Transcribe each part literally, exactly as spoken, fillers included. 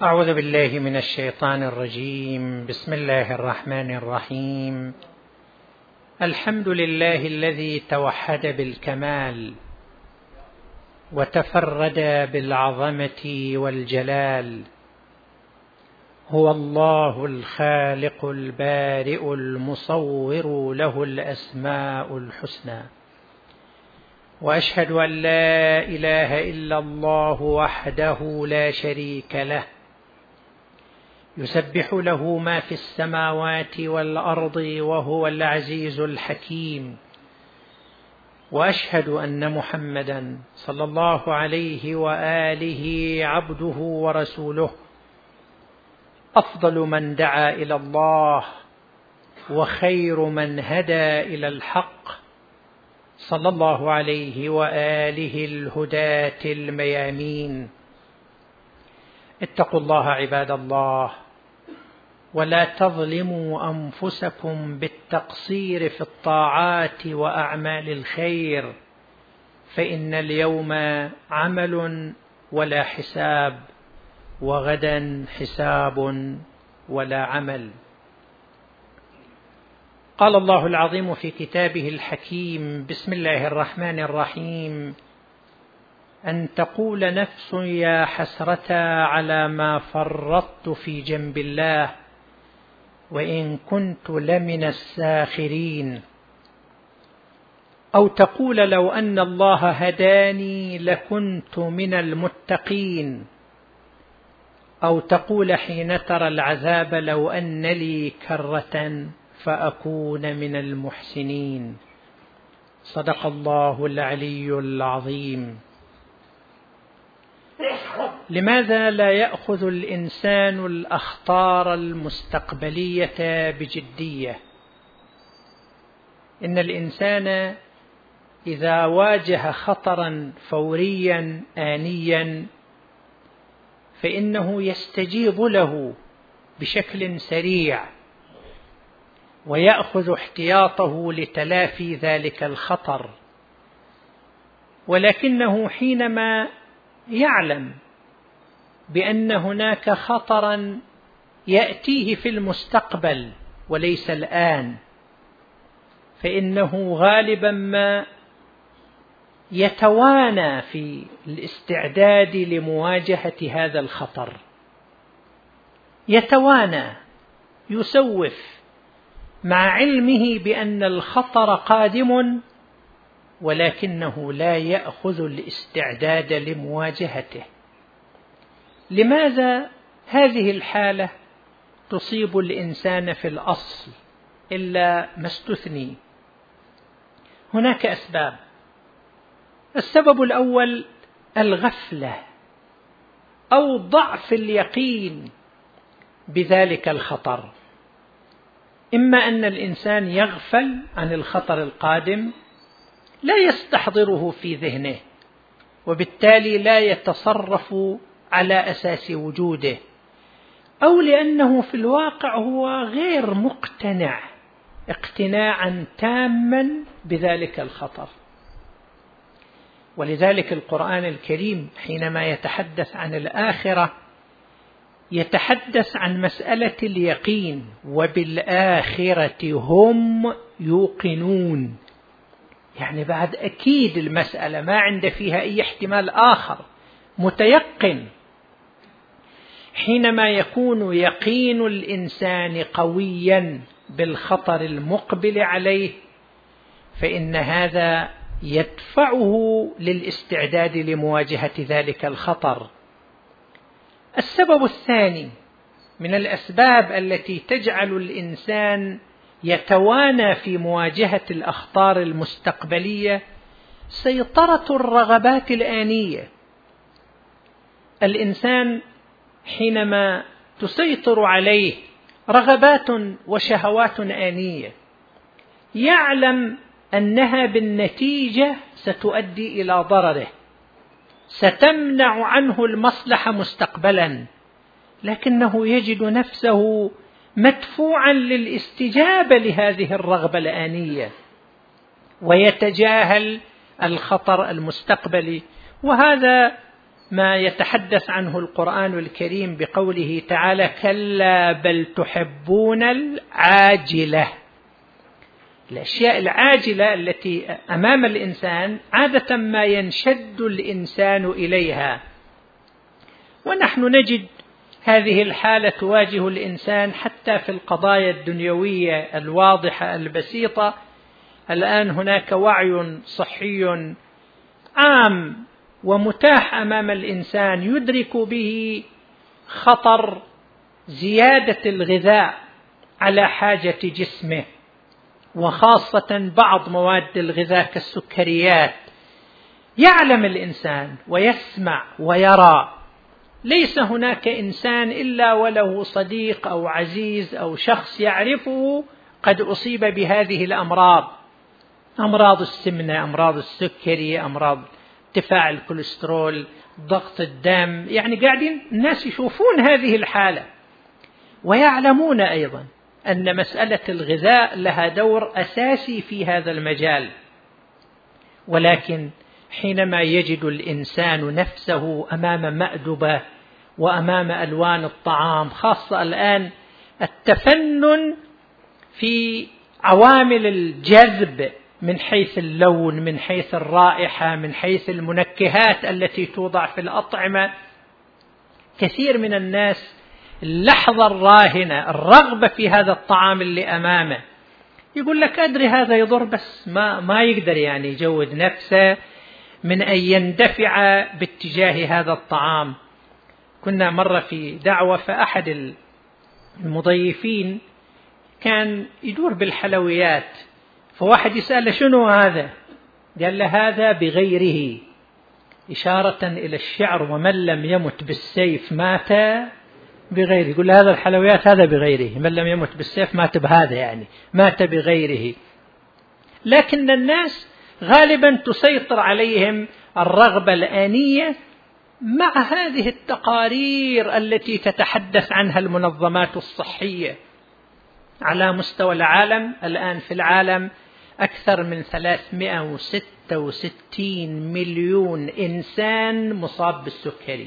أعوذ بالله من الشيطان الرجيم. بسم الله الرحمن الرحيم. الحمد لله الذي توحد بالكمال وتفرد بالعظمة والجلال، هو الله الخالق البارئ المصور، له الأسماء الحسنى. وأشهد أن لا إله إلا الله وحده لا شريك له، يسبح له ما في السماوات والأرض وهو العزيز الحكيم. وأشهد أن محمدا صلى الله عليه وآله عبده ورسوله، أفضل من دعا إلى الله وخير من هدى إلى الحق، صلى الله عليه وآله الهداة الميامين. اتقوا الله عباد الله، ولا تظلموا أنفسكم بالتقصير في الطاعات وأعمال الخير، فإن اليوم عمل ولا حساب، وغدا حساب ولا عمل. قال الله العظيم في كتابه الحكيم: بسم الله الرحمن الرحيم: أن تقول نفس يا حسرة على ما فرطت في جنب الله وإن كنت لمن الساخرين، أو تقول لو أن الله هداني لكنت من المتقين، أو تقول حين ترى العذاب لو أن لي كرة فأكون من المحسنين. صدق الله العلي العظيم. لماذا لا يأخذ الإنسان الأخطار المستقبلية بجدية؟ إن الإنسان إذا واجه خطرا فوريا آنيا فإنه يستجيب له بشكل سريع ويأخذ احتياطه لتلافي ذلك الخطر، ولكنه حينما يعلم بأن هناك خطرا يأتيه في المستقبل وليس الآن، فإنه غالبا ما يتوانى في الاستعداد لمواجهة هذا الخطر، يتوانى يسوف مع علمه بأن الخطر قادم، ولكنه لا يأخذ الاستعداد لمواجهته. لماذا هذه الحالة تصيب الإنسان في الأصل إلا ما استثني؟ هناك أسباب. السبب الأول الغفلة أو ضعف اليقين بذلك الخطر. إما أن الإنسان يغفل عن الخطر القادم، لا يستحضره في ذهنه، وبالتالي لا يتصرف على أساس وجوده، أو لأنه في الواقع هو غير مقتنع اقتناعا تاما بذلك الخطر. ولذلك القرآن الكريم حينما يتحدث عن الآخرة يتحدث عن مسألة اليقين: وبالآخرة هم يوقنون. يعني بعد أكيد المسألة ما عند فيها أي احتمال آخر، متيقن. حينما يكون يقين الإنسان قويا بالخطر المقبل عليه فإن هذا يدفعه للاستعداد لمواجهة ذلك الخطر. السبب الثاني من الأسباب التي تجعل الإنسان يتوانى في مواجهة الأخطار المستقبلية سيطرة الرغبات الآنية. الإنسان حينما تسيطر عليه رغبات وشهوات آنية يعلم أنها بالنتيجة ستؤدي إلى ضرره، ستمنع عنه المصلحة مستقبلا، لكنه يجد نفسه مدفوعا للاستجابة لهذه الرغبة الآنية ويتجاهل الخطر المستقبلي. وهذا ما يتحدث عنه القرآن الكريم بقوله تعالى: كلا بل تحبون العاجلة. الأشياء العاجلة التي أمام الإنسان عادة ما ينشد الإنسان إليها، ونحن نجد هذه الحالة تواجه الإنسان حتى في القضايا الدنيوية الواضحة البسيطة. الآن هناك وعي صحي عام ومتاح أمام الإنسان يدرك به خطر زيادة الغذاء على حاجة جسمه، وخاصة بعض مواد الغذاء كالسكريات. يعلم الإنسان ويسمع ويرى، ليس هناك إنسان إلا وله صديق أو عزيز أو شخص يعرفه قد أصيب بهذه الأمراض، أمراض السمنة، أمراض السكري، أمراض ارتفاع الكوليسترول، ضغط الدم. يعني قاعدين الناس يشوفون هذه الحالة، ويعلمون أيضا أن مسألة الغذاء لها دور أساسي في هذا المجال. ولكن حينما يجد الإنسان نفسه أمام مأدبة وأمام ألوان الطعام، خاصة الآن التفنن في عوامل الجذب من حيث اللون، من حيث الرائحة، من حيث المنكهات التي توضع في الأطعمة، كثير من الناس اللحظة الراهنة الرغبة في هذا الطعام اللي أمامه يقول لك أدري هذا يضر، بس ما ما يقدر يعني يجود نفسه من أن يندفع باتجاه هذا الطعام. كنا مرة في دعوة، فأحد المضيفين كان يدور بالحلويات، فواحد يسأل شنو هذا؟ قال له هذا بغيره، إشارة إلى الشعر: ومن لم يمت بالسيف مات بغيره. يقول له هذا الحلويات هذا بغيره، من لم يمت بالسيف مات بهذا، يعني مات بغيره. لكن الناس غالبا تسيطر عليهم الرغبة الآنية مع هذه التقارير التي تتحدث عنها المنظمات الصحية على مستوى العالم. الآن في العالم أكثر من ثلاثمائة وستة وستين مليون إنسان مصاب بالسكري،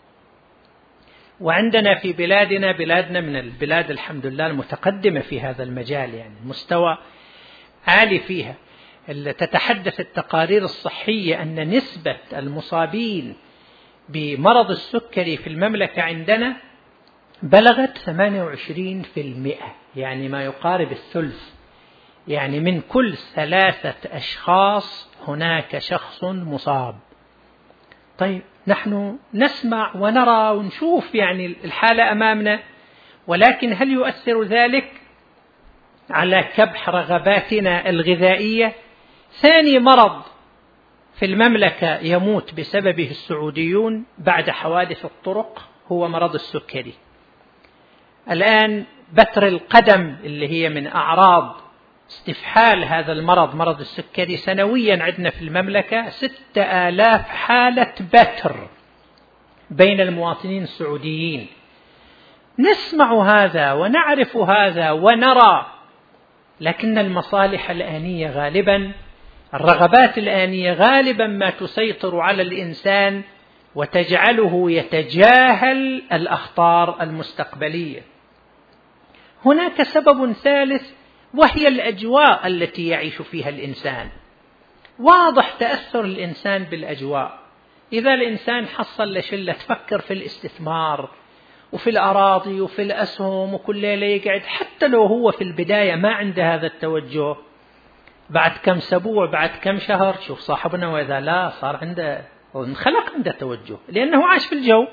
وعندنا في بلادنا بلادنا من البلاد الحمد لله المتقدمة في هذا المجال، يعني مستوى عالي فيها. تتحدث التقارير الصحية أن نسبة المصابين بمرض السكري في المملكة عندنا بلغت ثمانية وعشرين بالمئة، يعني ما يقارب الثلث. يعني من كل ثلاثة أشخاص هناك شخص مصاب. طيب نحن نسمع ونرى ونشوف يعني الحالة أمامنا، ولكن هل يؤثر ذلك على كبح رغباتنا الغذائية؟ ثاني مرض في المملكة يموت بسببه السعوديون بعد حوادث الطرق هو مرض السكري. الآن بتر القدم اللي هي من أعراض استفحال هذا المرض، مرض السكري، سنويا عندنا في المملكة ستة آلاف حالة بتر بين المواطنين السعوديين. نسمع هذا ونعرف هذا ونرى، لكن المصالح الآنية غالبا، الرغبات الآنية غالبا ما تسيطر على الإنسان وتجعله يتجاهل الأخطار المستقبلية. هناك سبب ثالث وهي الأجواء التي يعيش فيها الإنسان. واضح تأثر الإنسان بالأجواء. إذا الإنسان حصل لشلة تفكر في الاستثمار وفي الأراضي وفي الأسهم وكل ليلة يقعد، حتى لو هو في البداية ما عنده هذا التوجه، بعد كم أسبوع بعد كم شهر شوف صاحبنا وإذا لا صار عنده، انخلق عنده توجه لأنه عاش في الجو.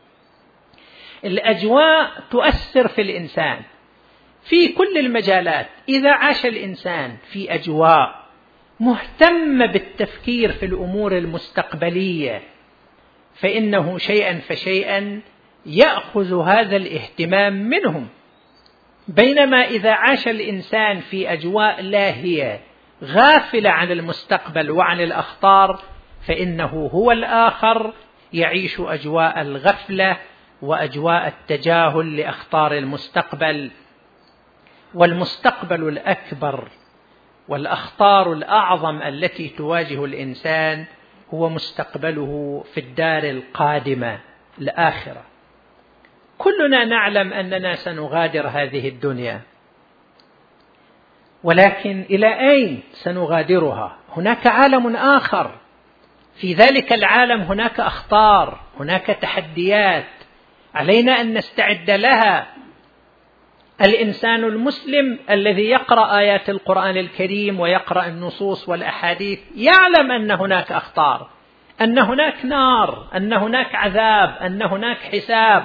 الأجواء تؤثر في الإنسان في كل المجالات. إذا عاش الإنسان في أجواء مهتم بالتفكير في الأمور المستقبلية، فإنه شيئا فشيئا يأخذ هذا الاهتمام منهم. بينما إذا عاش الإنسان في أجواء لاهية غافلة عن المستقبل وعن الأخطار، فإنه هو الآخر يعيش أجواء الغفلة وأجواء التجاهل لأخطار المستقبل. والمستقبل الأكبر والأخطار الأعظم التي تواجه الإنسان هو مستقبله في الدار القادمة الآخرة. كلنا نعلم أننا سنغادر هذه الدنيا، ولكن إلى أين سنغادرها؟ هناك عالم آخر، في ذلك العالم هناك أخطار، هناك تحديات علينا أن نستعد لها. الإنسان المسلم الذي يقرأ آيات القرآن الكريم ويقرأ النصوص والأحاديث يعلم أن هناك أخطار، أن هناك نار، أن هناك عذاب، أن هناك حساب.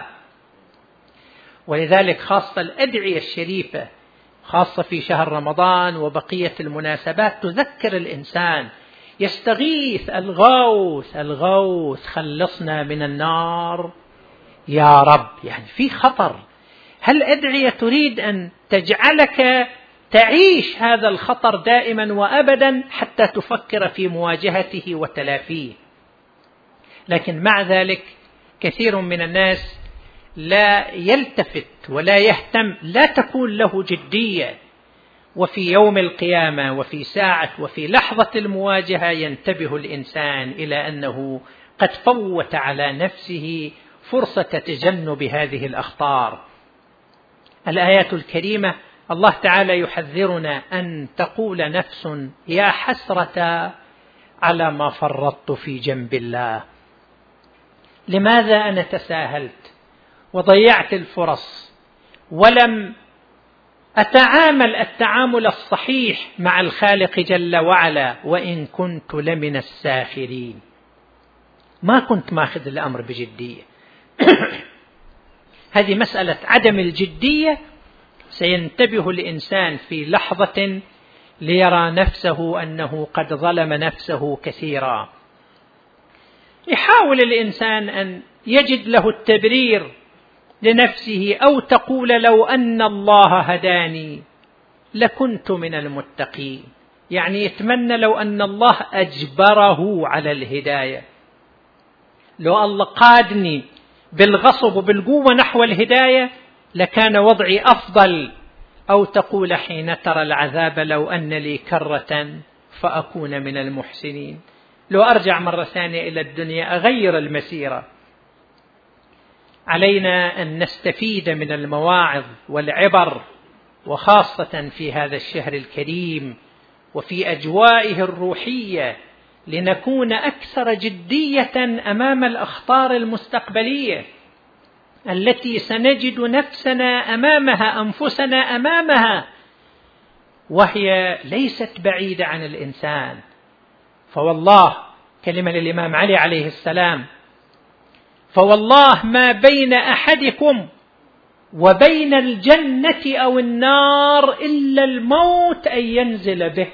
ولذلك خاصة الأدعية الشريفة، خاصة في شهر رمضان وبقية المناسبات، تذكر الإنسان، يستغيث: الغوث الغوث خلصنا من النار يا رب. يعني في خطر. هل الأدعية تريد أن تجعلك تعيش هذا الخطر دائما وأبدا حتى تفكر في مواجهته وتلافيه. لكن مع ذلك كثير من الناس لا يلتفت ولا يهتم، لا تكون له جدية. وفي يوم القيامة وفي ساعة وفي لحظة المواجهة ينتبه الإنسان إلى أنه قد فوت على نفسه فرصة تجنب هذه الأخطار. الآيات الكريمة الله تعالى يحذرنا أن تقول نفس يا حسرة على ما فرطت في جنب الله. لماذا أنا تساهلت وضيعت الفرص ولم أتعامل التعامل الصحيح مع الخالق جل وعلا، وإن كنت لمن الساخرين. ما كنت ماخذ الأمر بجدية. هذه مسألة عدم الجدية. سينتبه الإنسان في لحظة ليرى نفسه أنه قد ظلم نفسه كثيرا. يحاول الإنسان أن يجد له التبرير لنفسه، أو تقول لو أن الله هداني لكنت من المتقين. يعني يتمنى لو أن الله أجبره على الهداية، لو الله قادني بالغصب وبالقوة نحو الهداية لكان وضعي أفضل. أو تقول حين ترى العذاب لو أن لي كرة فأكون من المحسنين، لو أرجع مرة ثانية إلى الدنيا أغير المسيرة. علينا أن نستفيد من المواعظ والعبر، وخاصة في هذا الشهر الكريم وفي أجوائه الروحية، لنكون أكثر جدية أمام الأخطار المستقبلية التي سنجد نفسنا أمامها، أنفسنا أمامها، وهي ليست بعيدة عن الإنسان. فوالله، كلمة للإمام علي عليه السلام: فوالله ما بين أحدكم وبين الجنة أو النار إلا الموت أن ينزل به.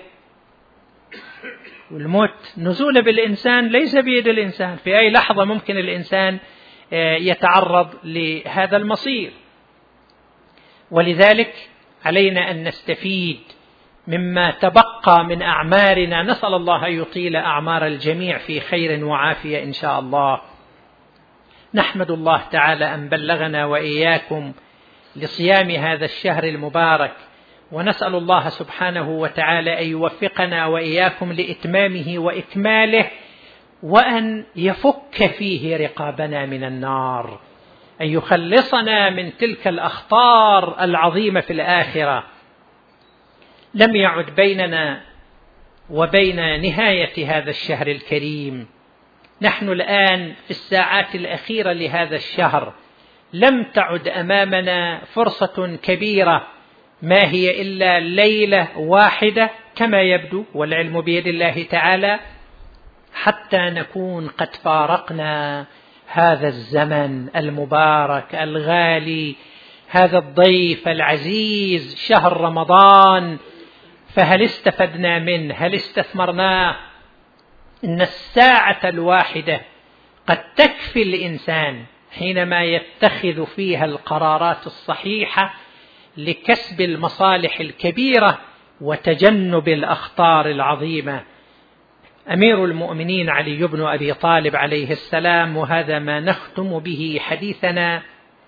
والموت نزول بالإنسان ليس بيد الإنسان، في أي لحظة ممكن الإنسان يتعرض لهذا المصير. ولذلك علينا أن نستفيد مما تبقى من أعمارنا. نسأل الله أن يطيل أعمار الجميع في خير وعافية إن شاء الله. نحمد الله تعالى أن بلغنا وإياكم لصيام هذا الشهر المبارك، ونسأل الله سبحانه وتعالى أن يوفقنا وإياكم لإتمامه وإكماله، وأن يفك فيه رقابنا من النار، أن يخلصنا من تلك الأخطار العظيمة في الآخرة. لم يعد بيننا وبين نهاية هذا الشهر الكريم. نحن الآن في الساعات الأخيرة لهذا الشهر، لم تعد أمامنا فرصة كبيرة، ما هي إلا ليلة واحدة كما يبدو، والعلم بيد الله تعالى، حتى نكون قد فارقنا هذا الزمن المبارك الغالي، هذا الضيف العزيز شهر رمضان. فهل استفدنا منه؟ هل استثمرناه؟ إن الساعة الواحدة قد تكفي الإنسان حينما يتخذ فيها القرارات الصحيحة لكسب المصالح الكبيرة وتجنب الأخطار العظيمة. أمير المؤمنين علي بن أبي طالب عليه السلام، وهذا ما نختم به حديثنا،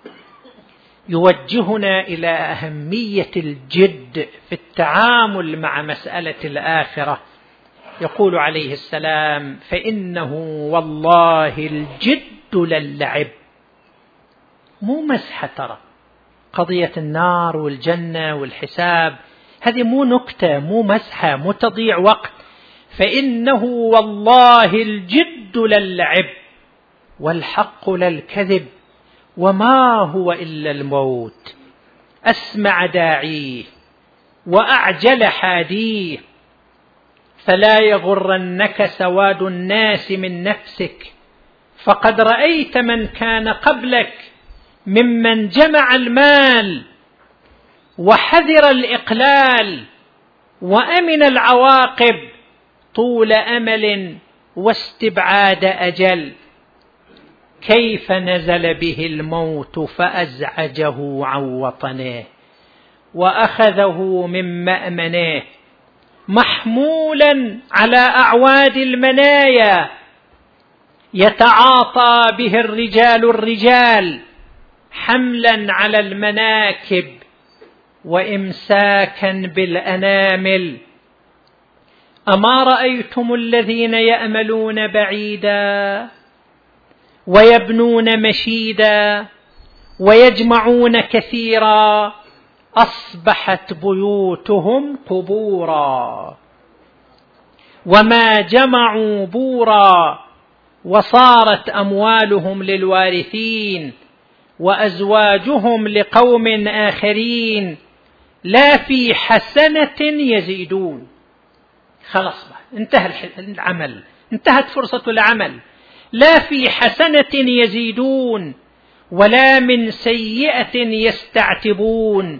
يوجهنا إلى أهمية الجد في التعامل مع مسألة الآخرة. يقول عليه السلام: فإنه والله الجد للعب. مو مسحة، ترى قضية النار والجنة والحساب هذه مو نكتة، مو مسحة، مو تضيع وقت. فإنه والله الجد للعب والحق للكذب وما هو إلا الموت. أسمع داعيه وأعجل حاديه، فلا يغرنك سواد الناس من نفسك، فقد رأيت من كان قبلك ممن جمع المال وحذر الإقلال وأمن العواقب طول أمل واستبعاد أجل. كيف نزل به الموت فأزعجه عن وطنه وأخذه من مأمنه، محمولا على أعواد المنايا يتعاطى به الرجال الرجال، حملا على المناكب وإمساكا بالأنامل. أما رأيتم الذين يأملون بعيدا ويبنون مشيدا ويجمعون كثيرا، أصبحت بيوتهم قبورا، وما جمعوا بورا، وصارت أموالهم للوارثين وأزواجهم لقوم آخرين، لا في حسنة يزيدون. خلاص انتهى العمل، انتهت فرصة العمل. لا في حسنة يزيدون ولا من سيئة يستعتبون.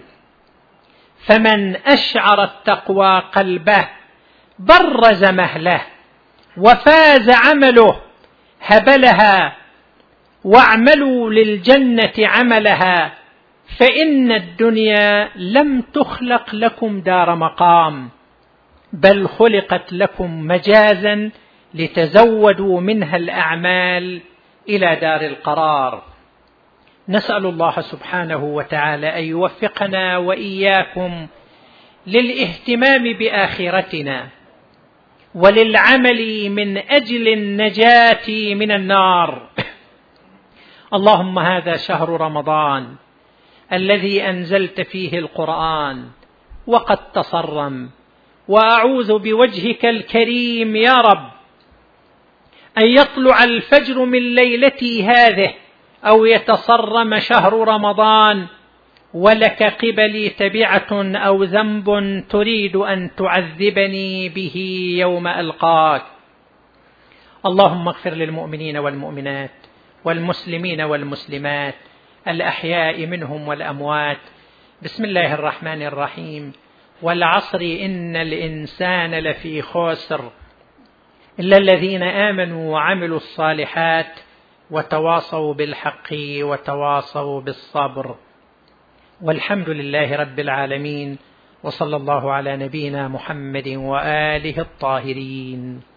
فمن أشعر التقوى قلبه برز مهله وفاز عمله، هبلها واعملوا للجنة عملها، فإن الدنيا لم تخلق لكم دار مقام، بل خلقت لكم مجازا لتزودوا منها الأعمال إلى دار القرار. نسأل الله سبحانه وتعالى أن يوفقنا وإياكم للاهتمام بآخرتنا وللعمل من أجل النجاة من النار. اللهم هذا شهر رمضان الذي أنزلت فيه القرآن وقد تصرم، وأعوذ بوجهك الكريم يا رب أن يطلع الفجر من ليلتي هذه أو يتصرم شهر رمضان ولك قبلي تبعة أو ذنب تريد أن تعذبني به يوم ألقاك. اللهم اغفر للمؤمنين والمؤمنات والمسلمين والمسلمات الأحياء منهم والأموات. بسم الله الرحمن الرحيم. والعصر إن الإنسان لفي خسر إلا الذين آمنوا وعملوا الصالحات وتواصوا بالحق وتواصوا بالصبر. والحمد لله رب العالمين، وصلى الله على نبينا محمد وآله الطاهرين.